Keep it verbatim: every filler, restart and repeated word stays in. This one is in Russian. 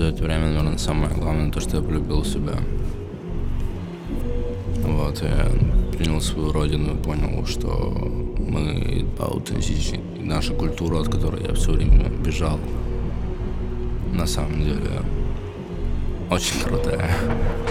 это время, наверное, самое главное, то, что я полюбил себя. Вот, я принял свою родину и понял, что мы аутентичны. И наша культура, от которой я все время бежал, на самом деле очень крутая.